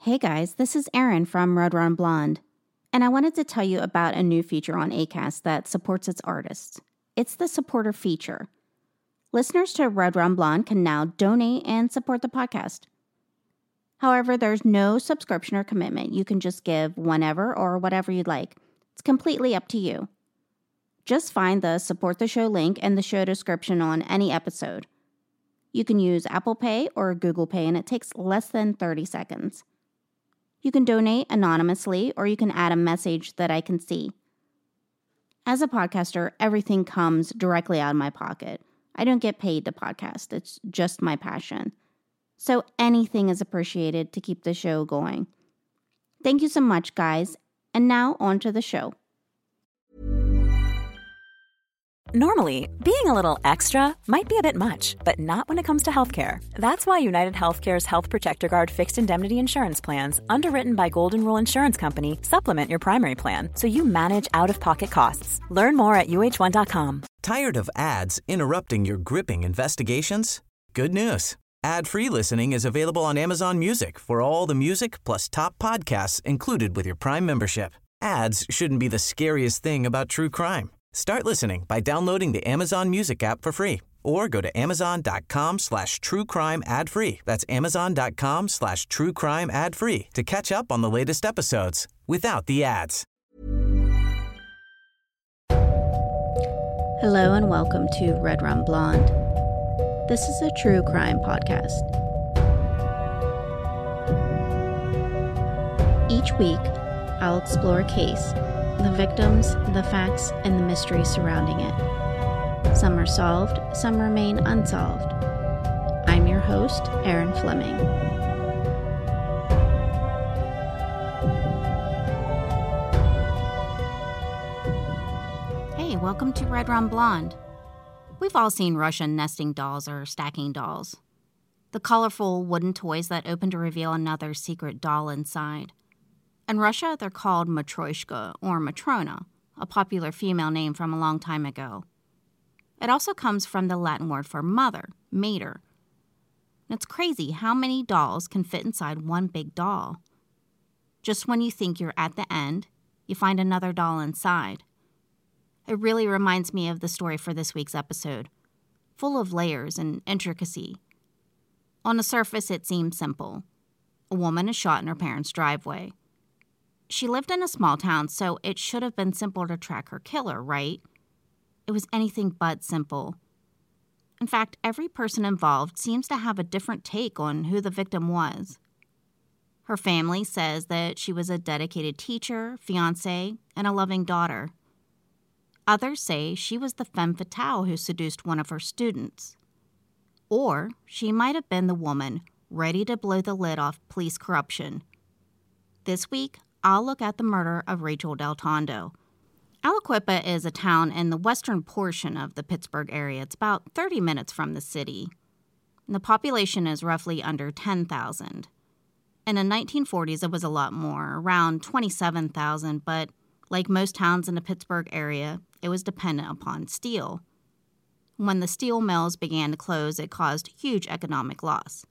Hey guys, this is Erin from Red Run Blonde, and I wanted to tell you about a new feature on Acast that supports its artists. It's the supporter feature. Listeners to Red Run Blonde can now donate and support the podcast. However, there's no subscription or commitment. You can just give whenever or whatever you'd like. It's completely up to you. Just find the Support the Show link in the show description on any episode. You can use Apple Pay or Google Pay, and it takes less than 30 seconds. You can donate anonymously, or you can add a message that I can see. As a podcaster, everything comes directly out of my pocket. I don't get paid to podcast. It's just my passion. So anything is appreciated to keep the show going. Thank you so much, guys. And now on to the show. Normally, being a little extra might be a bit much, but not when it comes to healthcare. That's why United Healthcare's Health Protector Guard fixed indemnity insurance plans, underwritten by Golden Rule Insurance Company, supplement your primary plan so you manage out-of-pocket costs. Learn more at UH1.com. Tired of ads interrupting your gripping investigations? Good news. Ad-free listening is available on Amazon Music for all the music plus top podcasts included with your Prime membership. Ads shouldn't be the scariest thing about true crime. Start listening by downloading the Amazon Music app for free or go to amazon.com/truecrime ad-free. That's amazon.com/truecrime ad-free to catch up on the latest episodes without the ads. Hello and welcome to Red Run Blonde. This is a true crime podcast. Each week, I'll explore a case, the victims, the facts, and the mystery surrounding it. Some are solved, some remain unsolved. I'm your host, Erin Fleming. Hey, welcome to Red Run Blonde. We've all seen Russian nesting dolls or stacking dolls. The colorful wooden toys that open to reveal another secret doll inside. In Russia, they're called Matryoshka or Matrona, a popular female name from a long time ago. It also comes from the Latin word for mother, mater. And it's crazy how many dolls can fit inside one big doll. Just when you think you're at the end, you find another doll inside. It really reminds me of the story for this week's episode, full of layers and intricacy. On the surface, it seems simple. A woman is shot in her parents' driveway. She lived in a small town, so it should have been simple to track her killer, right? It was anything but simple. In fact, every person involved seems to have a different take on who the victim was. Her family says that she was a dedicated teacher, fiancée, and a loving daughter. Others say she was the femme fatale who seduced one of her students. Or she might have been the woman ready to blow the lid off police corruption. This week, I'll look at the murder of Rachel Del Tondo. Aliquippa is a town in the western portion of the Pittsburgh area. It's about 30 minutes from the city. And the population is roughly under 10,000. In the 1940s, it was a lot more, around 27,000, but like most towns in the Pittsburgh area, it was dependent upon steel. When the steel mills began to close, it caused huge economic loss.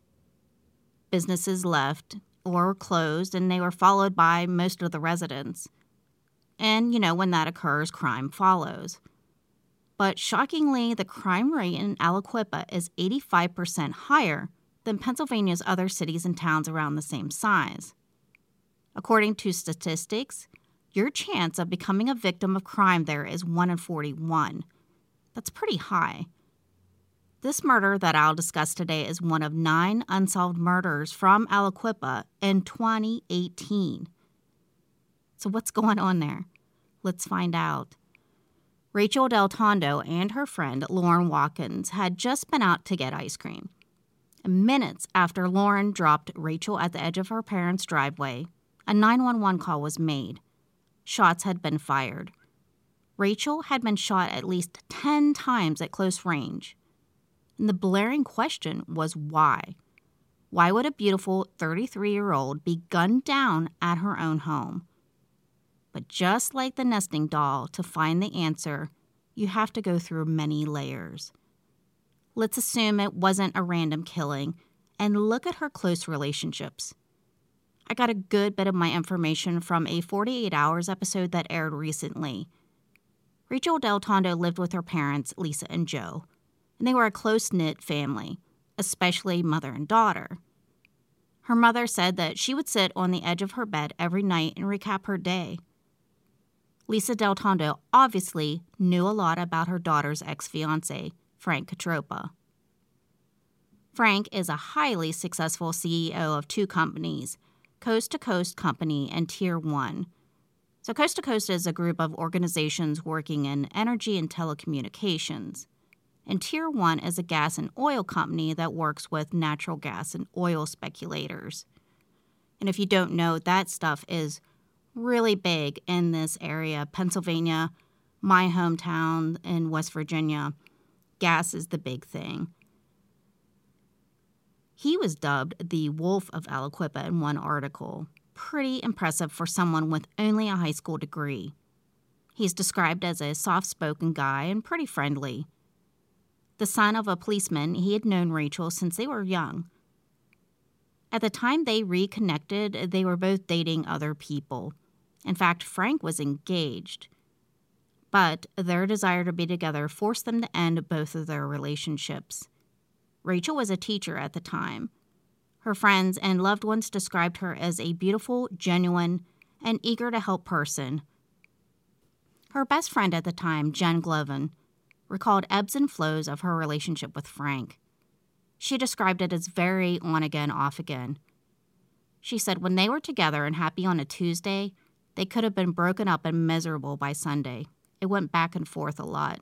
Businesses left or closed, and they were followed by most of the residents. And, when that occurs, crime follows. But shockingly, the crime rate in Aliquippa is 85% higher than Pennsylvania's other cities and towns around the same size. According to statistics, your chance of becoming a victim of crime there is 1 in 41. That's pretty high. This murder that I'll discuss today is one of 9 unsolved murders from Aliquippa in 2018. So what's going on there? Let's find out. Rachel Del Tondo and her friend Lauren Watkins had just been out to get ice cream. And minutes after Lauren dropped Rachel at the edge of her parents' driveway, a 911 call was made. Shots had been fired. Rachel had been shot at least 10 times at close range. And the blaring question was why? Why would a beautiful 33-year-old be gunned down at her own home? But just like the nesting doll, to find the answer, you have to go through many layers. Let's assume it wasn't a random killing and look at her close relationships. I got a good bit of my information from a 48 Hours episode that aired recently. Rachel Del Tondo lived with her parents, Lisa and Joe, and they were a close-knit family, especially mother and daughter. Her mother said that she would sit on the edge of her bed every night and recap her day. Lisa Del Tondo obviously knew a lot about her daughter's ex-fiancé, Frank Catropa. Frank is a highly successful CEO of two companies, Coast to Coast Company and Tier 1. So Coast to Coast is a group of organizations working in energy and telecommunications. And Tier 1 is a gas and oil company that works with natural gas and oil speculators. And if you don't know, that stuff is really big in this area. Pennsylvania, my hometown in West Virginia, gas is the big thing. He was dubbed the Wolf of Aliquippa in one article. Pretty impressive for someone with only a high school degree. He's described as a soft-spoken guy and pretty friendly. The son of a policeman, he had known Rachel since they were young. At the time they reconnected, they were both dating other people. In fact, Frank was engaged. But their desire to be together forced them to end both of their relationships. Rachel was a teacher at the time. Her friends and loved ones described her as a beautiful, genuine, and eager-to-help person. Her best friend at the time, Jen Glovin, recalled ebbs and flows of her relationship with Frank. She described it as very on-again, off-again. She said when they were together and happy on a Tuesday, they could have been broken up and miserable by Sunday. It went back and forth a lot.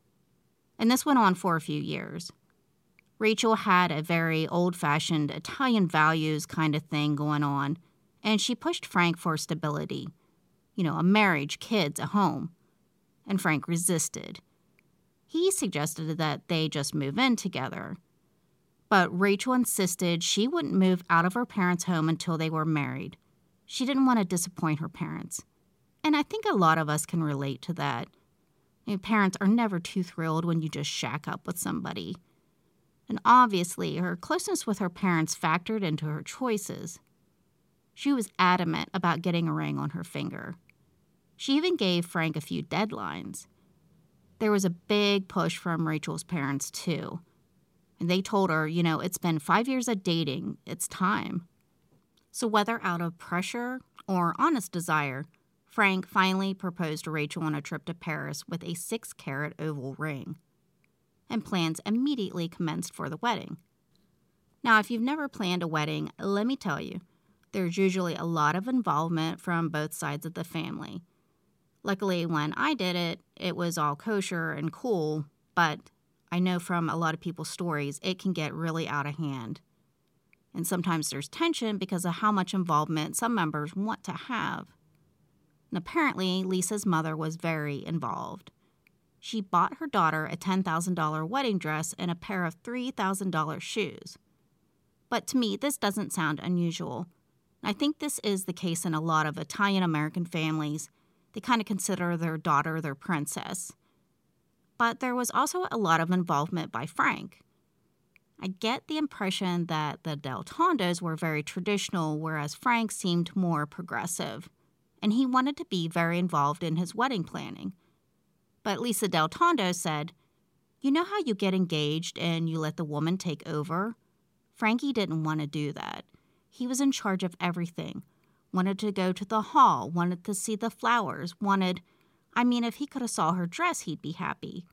And this went on for a few years. Rachel had a very old-fashioned Italian values kind of thing going on, and she pushed Frank for stability. A marriage, kids, a home. And Frank resisted. He suggested that they just move in together. But Rachel insisted she wouldn't move out of her parents' home until they were married. She didn't want to disappoint her parents. And I think a lot of us can relate to that. Parents are never too thrilled when you just shack up with somebody. And obviously, her closeness with her parents factored into her choices. She was adamant about getting a ring on her finger. She even gave Frank a few deadlines. There was a big push from Rachel's parents, too. And they told her, it's been 5 years of dating. It's time. So whether out of pressure or honest desire, Frank finally proposed to Rachel on a trip to Paris with a 6-carat oval ring. And plans immediately commenced for the wedding. Now, if you've never planned a wedding, let me tell you, there's usually a lot of involvement from both sides of the family. Luckily, when I did it, it was all kosher and cool, but I know from a lot of people's stories, it can get really out of hand. And sometimes there's tension because of how much involvement some members want to have. And apparently, Lisa's mother was very involved. She bought her daughter a $10,000 wedding dress and a pair of $3,000 shoes. But to me, this doesn't sound unusual. I think this is the case in a lot of Italian-American families. They kind of consider their daughter their princess. But there was also a lot of involvement by Frank. I get the impression that the Del Tondos were very traditional, whereas Frank seemed more progressive. And he wanted to be very involved in his wedding planning. But Lisa Del Tondo said, "You know how you get engaged and you let the woman take over?" Frankie didn't want to do that. He was in charge of everything. Wanted to go to the hall, wanted to see the flowers, if he could have saw her dress, he'd be happy.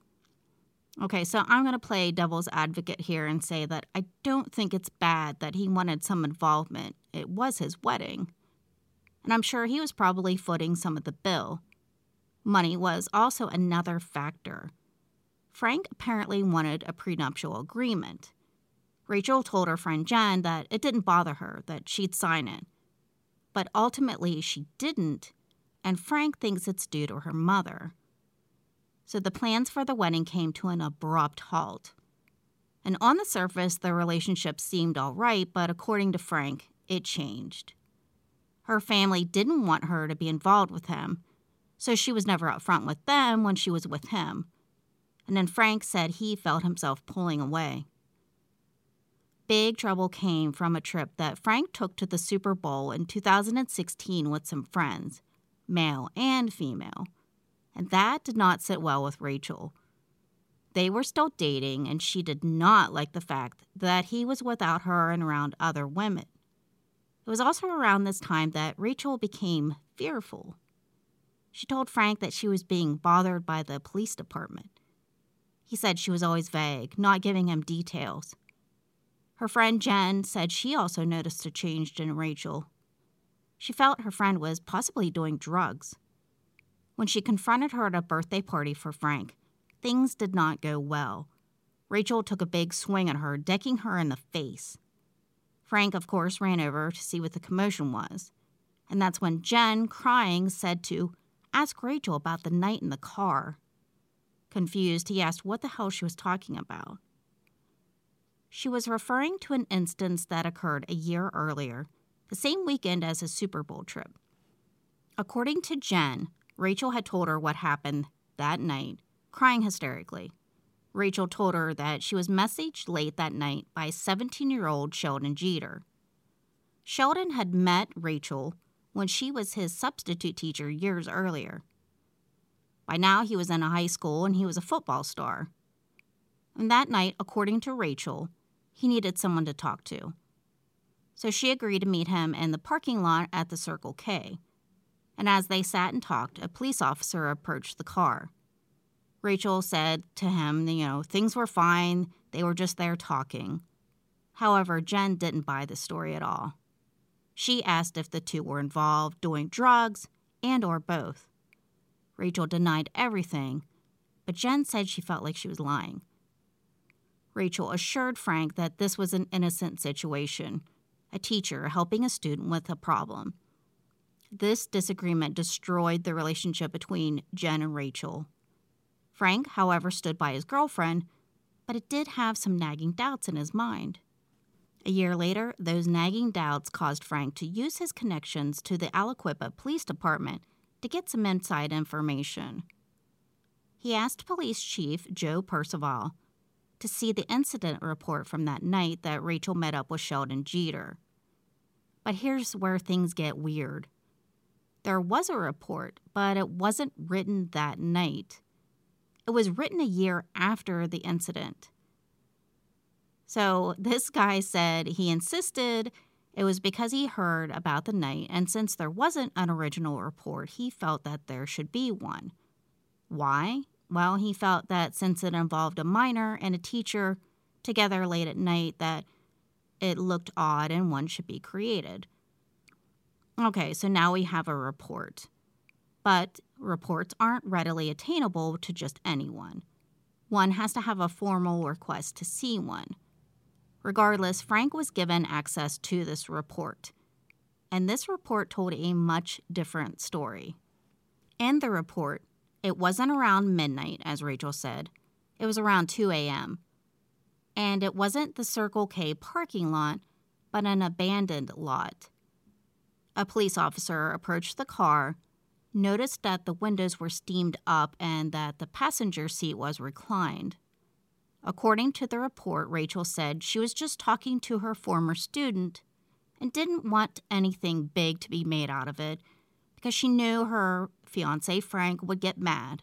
Okay, so I'm going to play devil's advocate here and say that I don't think it's bad that he wanted some involvement. It was his wedding. And I'm sure he was probably footing some of the bill. Money was also another factor. Frank apparently wanted a prenuptial agreement. Rachel told her friend Jen that it didn't bother her, that she'd sign it. But ultimately she didn't, and Frank thinks it's due to her mother. So the plans for the wedding came to an abrupt halt. And on the surface, the relationship seemed all right, but according to Frank, it changed. Her family didn't want her to be involved with him, so she was never upfront with them when she was with him. And then Frank said he felt himself pulling away. Big trouble came from a trip that Frank took to the Super Bowl in 2016 with some friends, male and female. And that did not sit well with Rachel. They were still dating, and she did not like the fact that he was without her and around other women. It was also around this time that Rachel became fearful. She told Frank that she was being bothered by the police department. He said she was always vague, not giving him details. Her friend Jen said she also noticed a change in Rachel. She felt her friend was possibly doing drugs. When she confronted her at a birthday party for Frank, things did not go well. Rachel took a big swing at her, decking her in the face. Frank, of course, ran over to see what the commotion was. And that's when Jen, crying, said to ask Rachel about the night in the car. Confused, he asked what the hell she was talking about. She was referring to an instance that occurred a year earlier, the same weekend as his Super Bowl trip. According to Jen, Rachel had told her what happened that night, crying hysterically. Rachel told her that she was messaged late that night by 17-year-old Sheldon Jeter. Sheldon had met Rachel when she was his substitute teacher years earlier. By now, he was in a high school and he was a football star. And that night, according to Rachel, he needed someone to talk to. So she agreed to meet him in the parking lot at the Circle K. And as they sat and talked, a police officer approached the car. Rachel said to him, things were fine. They were just there talking. However, Jen didn't buy the story at all. She asked if the two were involved doing drugs and or both. Rachel denied everything, but Jen said she felt like she was lying. Rachel assured Frank that this was an innocent situation, a teacher helping a student with a problem. This disagreement destroyed the relationship between Jen and Rachel. Frank, however, stood by his girlfriend, but it did have some nagging doubts in his mind. A year later, those nagging doubts caused Frank to use his connections to the Aliquippa Police Department to get some inside information. He asked Police Chief Joe Percival to see the incident report from that night that Rachel met up with Sheldon Jeter. But here's where things get weird. There was a report, but it wasn't written that night. It was written a year after the incident. So this guy said he insisted it was because he heard about the night, and since there wasn't an original report, he felt that there should be one. Why? Well, he felt that since it involved a minor and a teacher together late at night, that it looked odd and one should be created. Okay, so now we have a report. But reports aren't readily attainable to just anyone. One has to have a formal request to see one. Regardless, Frank was given access to this report. And this report told a much different story. In the report, it wasn't around midnight, as Rachel said. It was around 2 a.m. And it wasn't the Circle K parking lot, but an abandoned lot. A police officer approached the car, noticed that the windows were steamed up and that the passenger seat was reclined. According to the report, Rachel said she was just talking to her former student and didn't want anything big to be made out of it because she knew her fiancé Frank would get mad.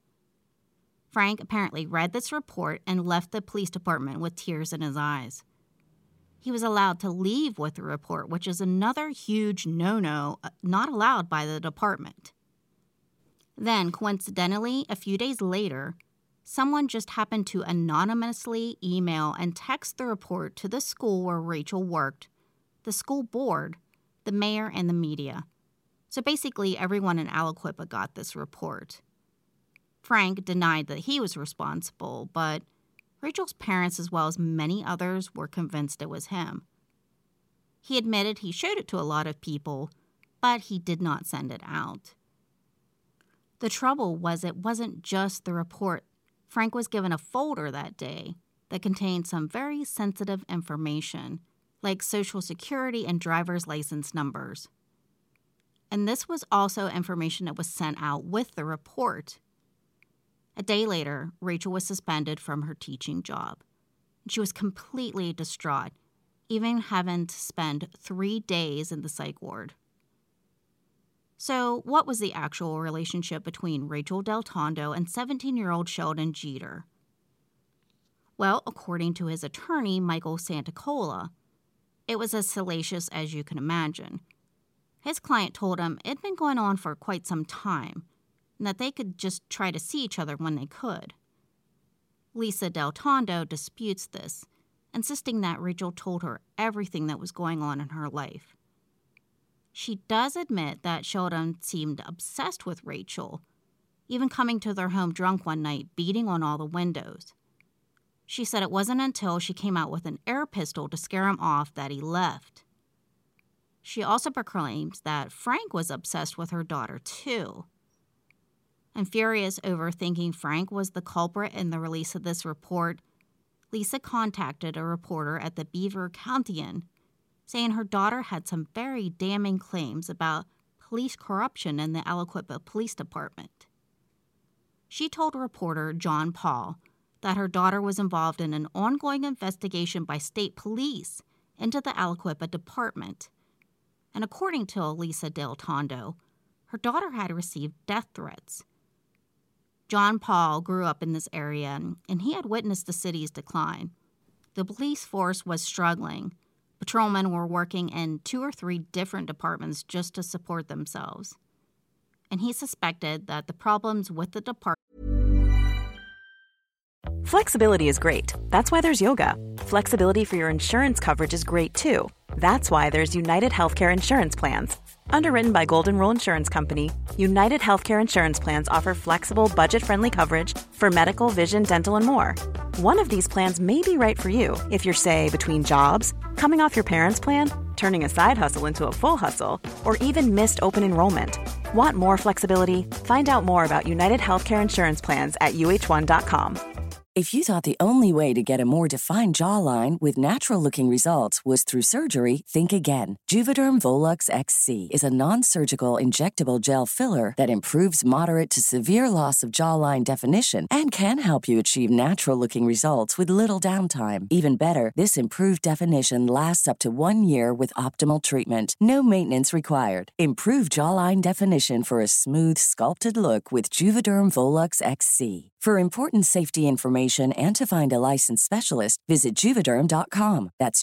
Frank apparently read this report and left the police department with tears in his eyes. He was allowed to leave with the report, which is another huge no-no not allowed by the department. Then, coincidentally, a few days later, someone just happened to anonymously email and text the report to the school where Rachel worked, the school board, the mayor, and the media. So basically, everyone in Aliquippa got this report. Frank denied that he was responsible, but Rachel's parents, as well as many others, were convinced it was him. He admitted he showed it to a lot of people, but he did not send it out. The trouble was it wasn't just the report. Frank was given a folder that day that contained some very sensitive information, like Social Security and driver's license numbers. And this was also information that was sent out with the report. A day later, Rachel was suspended from her teaching job. She was completely distraught, even having to spend 3 days in the psych ward. So, what was the actual relationship between Rachel Del Tondo and 17-year-old Sheldon Jeter? Well, according to his attorney, Michael Santacola, it was as salacious as you can imagine. His client told him it'd been going on for quite some time, and that they could just try to see each other when they could. Lisa Del Tondo disputes this, insisting that Rachel told her everything that was going on in her life. She does admit that Sheldon seemed obsessed with Rachel, even coming to their home drunk one night, beating on all the windows. She said it wasn't until she came out with an air pistol to scare him off that he left. She also proclaims that Frank was obsessed with her daughter, too. And furious over thinking Frank was the culprit in the release of this report, Lisa contacted a reporter at the Beaver Countian, saying her daughter had some very damning claims about police corruption in the Aliquippa Police Department. She told reporter John Paul that her daughter was involved in an ongoing investigation by state police into the Aliquippa Department. And according to Lisa Del Tondo, her daughter had received death threats. John Paul grew up in this area, and he had witnessed the city's decline. The police force was struggling. Patrolmen were working in 2 or 3 different departments just to support themselves. And he suspected that the problems with the department. Flexibility is great. That's why there's yoga. Flexibility for your insurance coverage is great too. That's why there's United Healthcare Insurance Plans. Underwritten by Golden Rule Insurance Company, United Healthcare Insurance Plans offer flexible, budget-friendly coverage for medical, vision, dental, and more. One of these plans may be right for you if you're, say, between jobs, coming off your parents' plan, turning a side hustle into a full hustle, or even missed open enrollment. Want more flexibility? Find out more about United Healthcare Insurance Plans at uh1.com. If you thought the only way to get a more defined jawline with natural-looking results was through surgery, think again. Juvederm Volux XC is a non-surgical injectable gel filler that improves moderate to severe loss of jawline definition and can help you achieve natural-looking results with little downtime. Even better, this improved definition lasts up to 1 year with optimal treatment. No maintenance required. Improve jawline definition for a smooth, sculpted look with Juvederm Volux XC. For important safety information and to find a licensed specialist, visit Juvederm.com. That's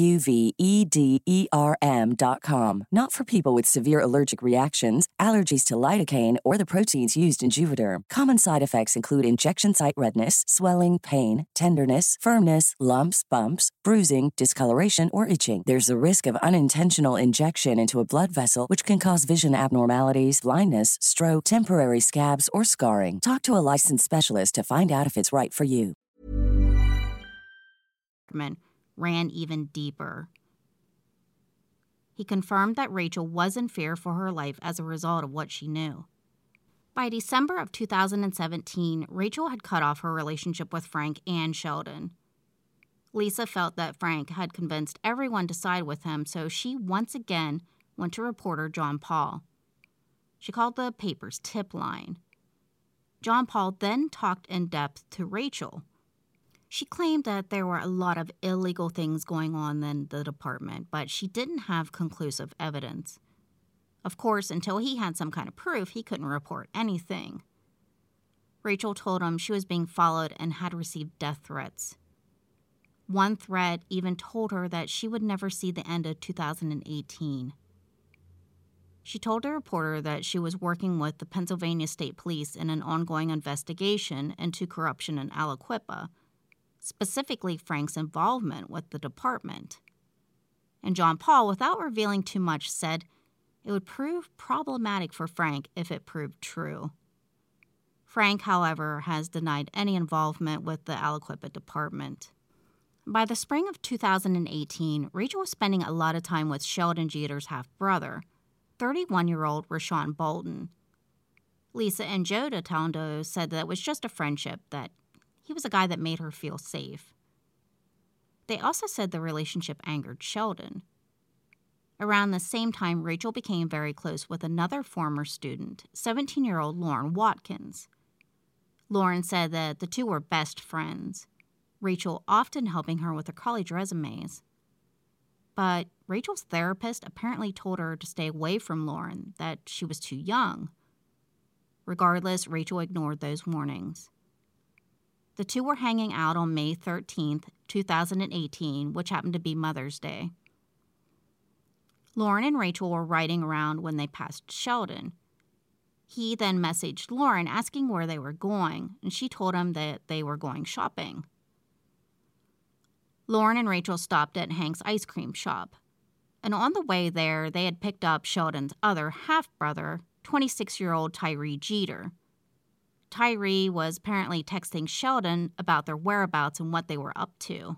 JUVEDERM.com. Not for people with severe allergic reactions, allergies to lidocaine, or the proteins used in Juvederm. Common side effects include injection site redness, swelling, pain, tenderness, firmness, lumps, bumps, bruising, discoloration, or itching. There's a risk of unintentional injection into a blood vessel, which can cause vision abnormalities, blindness, stroke, temporary scabs, or scarring. Talk to a licensed specialist to find out if it's right for you. Ran even deeper. He confirmed that Rachel was in fear for her life as a result of what she knew. By December of 2017, Rachel had cut off her relationship with Frank and Sheldon. Lisa felt that Frank had convinced everyone to side with him, so she once again went to reporter John Paul. She called the paper's tip line. John Paul then talked in depth to Rachel. She claimed that there were a lot of illegal things going on in the department, but she didn't have conclusive evidence. Of course, until he had some kind of proof, he couldn't report anything. Rachel told him she was being followed and had received death threats. One threat even told her that she would never see the end of 2018. She told a reporter that she was working with the Pennsylvania State Police in an ongoing investigation into corruption in Aliquippa, specifically Frank's involvement with the department. And John Paul, without revealing too much, said it would prove problematic for Frank if it proved true. Frank, however, has denied any involvement with the Aliquippa department. By the spring of 2018, Rachel was spending a lot of time with Sheldon Jeter's half-brother, 31-year-old Rashawn Bolton. Lisa and Joe Del Tondo said that it was just a friendship, that he was a guy that made her feel safe. They also said the relationship angered Sheldon. Around the same time, Rachel became very close with another former student, 17-year-old Lauren Watkins. Lauren said that the two were best friends, Rachel often helping her with her college resumes. but Rachel's therapist apparently told her to stay away from Lauren, that she was too young. Regardless, Rachel ignored those warnings. The two were hanging out on May 13th, 2018, which happened to be Mother's Day. Lauren and Rachel were riding around when they passed Sheldon. He then messaged Lauren asking where they were going, and she told him that they were going shopping. Lauren and Rachel stopped at Hank's ice cream shop, and on the way there, they had picked up Sheldon's other half-brother, 26-year-old Tyree Jeter. Tyree was apparently texting Sheldon about their whereabouts and what they were up to.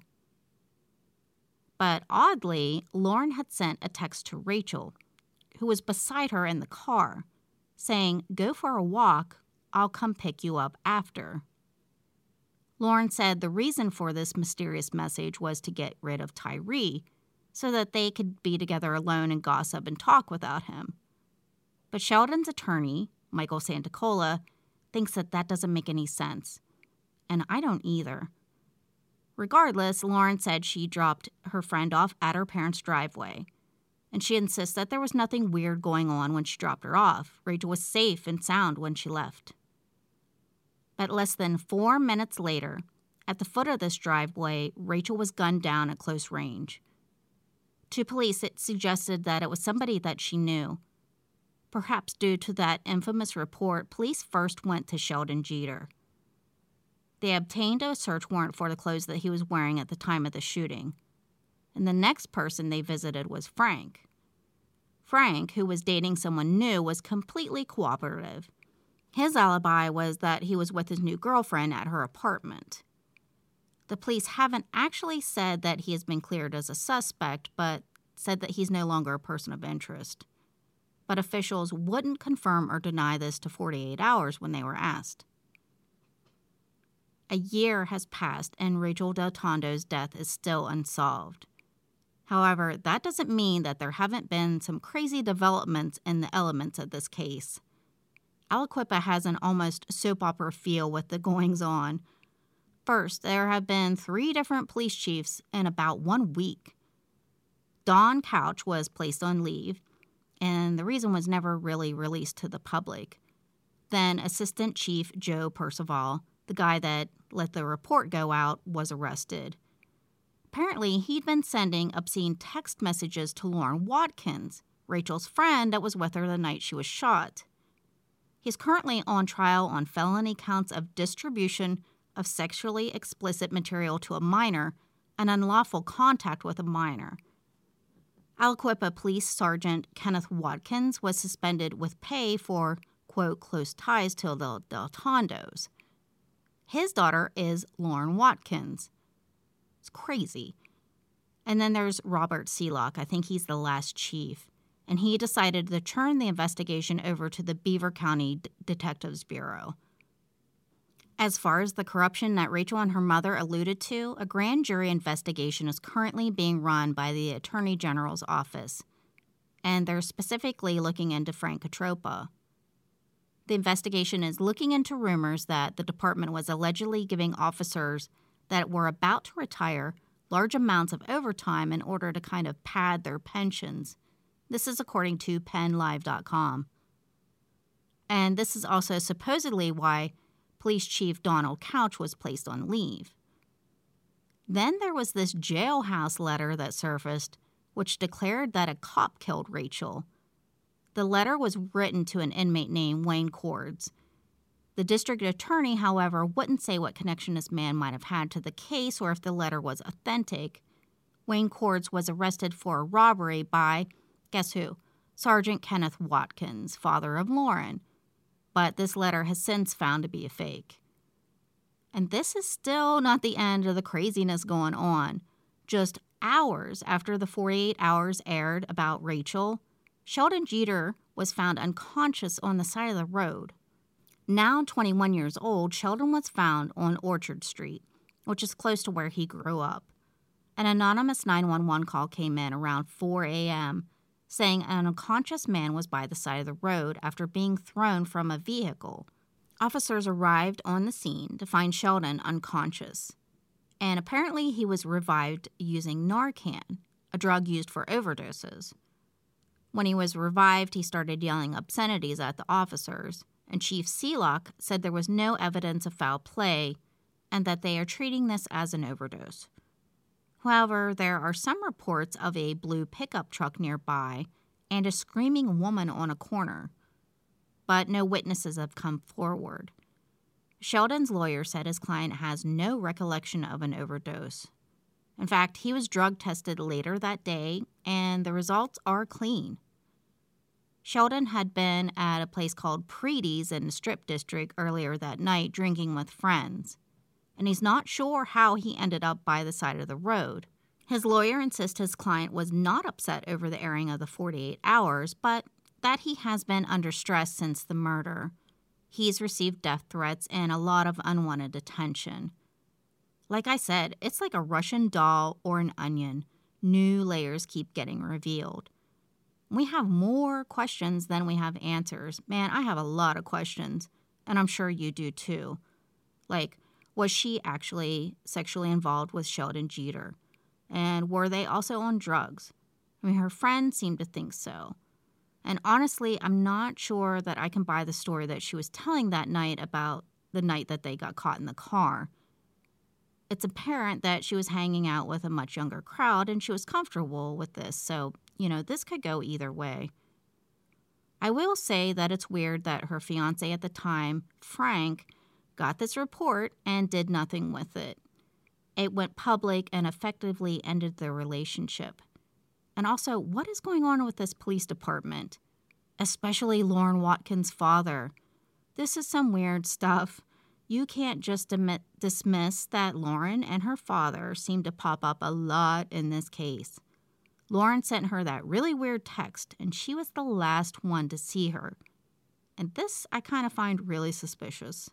But oddly, Lauren had sent a text to Rachel, who was beside her in the car, saying, "Go for a walk, I'll come pick you up after." Lauren said the reason for this mysterious message was to get rid of Tyree, so that they could be together alone and gossip and talk without him. But Sheldon's attorney, Michael Santacola, thinks that doesn't make any sense, and I don't either. Regardless, Lauren said she dropped her friend off at her parents' driveway, and she insists that there was nothing weird going on when she dropped her off. Rachel was safe and sound when she left. But less than 4 minutes later, at the foot of this driveway, Rachel was gunned down at close range. To police, it suggested that it was somebody that she knew. Perhaps due to that infamous report, police first went to Sheldon Jeter. They obtained a search warrant for the clothes that he was wearing at the time of the shooting. And the next person they visited was Frank. Frank, who was dating someone new, was completely cooperative. His alibi was that he was with his new girlfriend at her apartment. The police haven't actually said that he has been cleared as a suspect, but said that he's no longer a person of interest. But officials wouldn't confirm or deny this to 48 hours when they were asked. A year has passed and Rachel Del Tondo's death is still unsolved. However, that doesn't mean that there haven't been some crazy developments in the elements of this case. Aliquippa has an almost soap opera feel with the goings-on. First, there have been 3 different police chiefs in about 1 week. Don Couch was placed on leave, and the reason was never really released to the public. Then Assistant Chief Joe Percival, the guy that let the report go out, was arrested. Apparently, he'd been sending obscene text messages to Lauren Watkins, Rachel's friend that was with her the night she was shot. He's currently on trial on felony counts of distribution of sexually explicit material to a minor and unlawful contact with a minor. Aliquippa Police Sergeant Kenneth Watkins was suspended with pay for, quote, close ties to the Del Tondos. His daughter is Lauren Watkins. It's crazy. And then there's Robert Seelock. I think he's the last chief. And he decided to turn the investigation over to the Beaver County Detectives Bureau. As far as the corruption that Rachel and her mother alluded to, a grand jury investigation is currently being run by the Attorney General's office. And they're specifically looking into Frank Cotropa. The investigation is looking into rumors that the department was allegedly giving officers that were about to retire large amounts of overtime in order to kind of pad their pensions. This is according to PennLive.com. And this is also supposedly why Police Chief Donald Couch was placed on leave. Then there was this jailhouse letter that surfaced, which declared that a cop killed Rachel. The letter was written to an inmate named Wayne Cords. The district attorney, however, wouldn't say what connection this man might have had to the case or if the letter was authentic. Wayne Cords was arrested for a robbery by, guess who? Sergeant Kenneth Watkins, father of Lauren. But this letter has since found to be a fake. And this is still not the end of the craziness going on. Just hours after the 48 Hours aired about Rachel, Sheldon Jeter was found unconscious on the side of the road. Now 21 years old, Sheldon was found on Orchard Street, which is close to where he grew up. An anonymous 911 call came in around 4 a.m., saying an unconscious man was by the side of the road after being thrown from a vehicle. Officers arrived on the scene to find Sheldon unconscious, and apparently he was revived using Narcan, a drug used for overdoses. When he was revived, he started yelling obscenities at the officers, and Chief Seelock said there was no evidence of foul play and that they are treating this as an overdose. However, there are some reports of a blue pickup truck nearby and a screaming woman on a corner, but no witnesses have come forward. Sheldon's lawyer said his client has no recollection of an overdose. In fact, he was drug tested later that day, and the results are clean. Sheldon had been at a place called Preedy's in the Strip District earlier that night drinking with friends, and he's not sure how he ended up by the side of the road. His lawyer insists his client was not upset over the airing of the 48 Hours, but that he has been under stress since the murder. He's received death threats and a lot of unwanted attention. Like I said, it's like a Russian doll or an onion. New layers keep getting revealed. We have more questions than we have answers. Man, I have a lot of questions, and I'm sure you do too. Like, was she actually sexually involved with Sheldon Jeter? And were they also on drugs? I mean, her friends seemed to think so. And honestly, I'm not sure that I can buy the story that she was telling that night about the night that they got caught in the car. It's apparent that she was hanging out with a much younger crowd and she was comfortable with this, so, this could go either way. I will say that it's weird that her fiancé at the time, Frank, got this report and did nothing with it. It went public and effectively ended their relationship. And also, what is going on with this police department? Especially Lauren Watkins' father. This is some weird stuff. You can't just dismiss that Lauren and her father seem to pop up a lot in this case. Lauren sent her that really weird text, and she was the last one to see her. And this I kind of find really suspicious.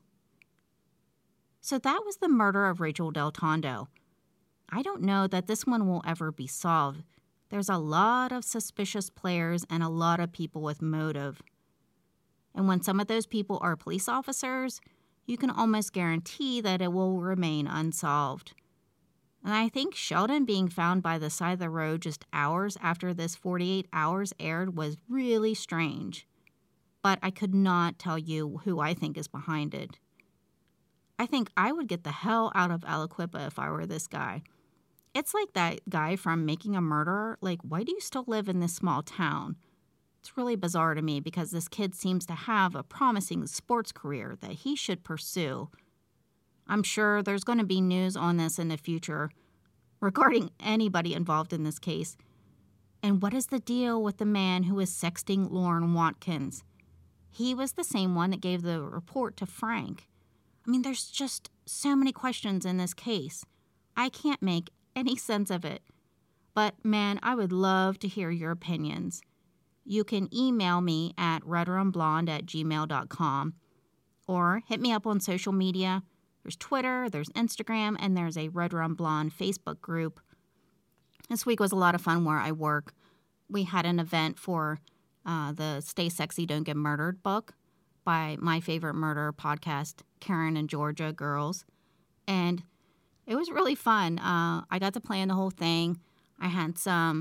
So that was the murder of Rachel Del Tondo. I don't know that this one will ever be solved. There's a lot of suspicious players and a lot of people with motive. And when some of those people are police officers, you can almost guarantee that it will remain unsolved. And I think Sheldon being found by the side of the road just hours after this 48 Hours aired was really strange. But I could not tell you who I think is behind it. I think I would get the hell out of Aliquippa if I were this guy. It's like that guy from Making a Murderer. Like, why do you still live in this small town? It's really bizarre to me because this kid seems to have a promising sports career that he should pursue. I'm sure there's going to be news on this in the future regarding anybody involved in this case. And what is the deal with the man who was sexting Lauren Watkins? He was the same one that gave the report to Frank. I mean, there's just so many questions in this case. I can't make any sense of it. But man, I would love to hear your opinions. You can email me at redrumblonde@gmail.com or hit me up on social media. There's Twitter, there's Instagram, and there's a Red Rum Blonde Facebook group. This week was a lot of fun where I work. We had an event for the Stay Sexy, Don't Get Murdered book by My Favorite Murder podcast, Karen and Georgia girls. And it was really fun. I got to play in the whole thing. I had some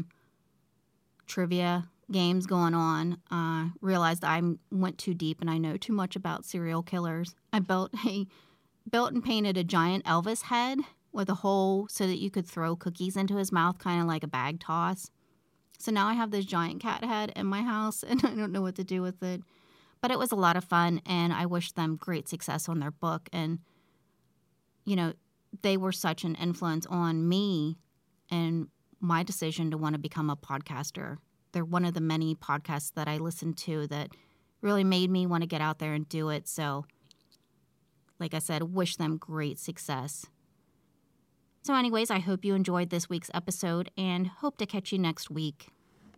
trivia games going on. Realized I went too deep and I know too much about serial killers. I built and painted a giant Elvis head with a hole so that you could throw cookies into his mouth, kind of like a bag toss. So now I have this giant cat head in my house and I don't know what to do with it. But it was a lot of fun and I wish them great success on their book. And, they were such an influence on me and my decision to want to become a podcaster. They're one of the many podcasts that I listened to that really made me want to get out there and do it. So, like I said, wish them great success. So anyways, I hope you enjoyed this week's episode and hope to catch you next week.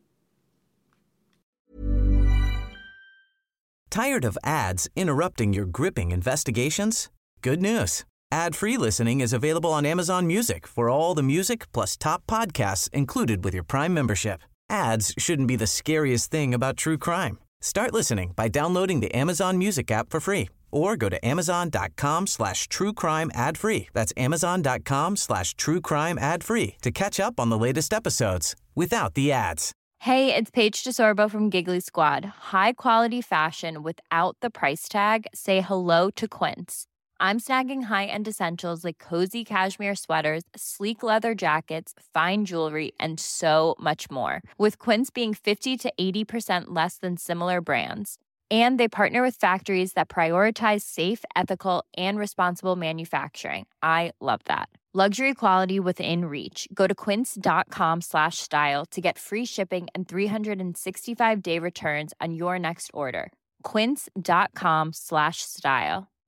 Tired of ads interrupting your gripping investigations? Good news. Ad-free listening is available on Amazon Music for all the music plus top podcasts included with your Prime membership. Ads shouldn't be the scariest thing about true crime. Start listening by downloading the Amazon Music app for free or go to amazon.com/truecrime ad-free. That's amazon.com/truecrime ad-free to catch up on the latest episodes. without the ads. Hey, it's Paige DeSorbo from Giggly Squad. High quality fashion without the price tag. Say hello to Quince. I'm snagging high-end essentials like cozy cashmere sweaters, sleek leather jackets, fine jewelry, and so much more. With Quince being 50 to 80% less than similar brands. And they partner with factories that prioritize safe, ethical, and responsible manufacturing. I love that. Luxury quality within reach. Go to quince.com/style to get free shipping and 365-day returns on your next order. Quince.com/style.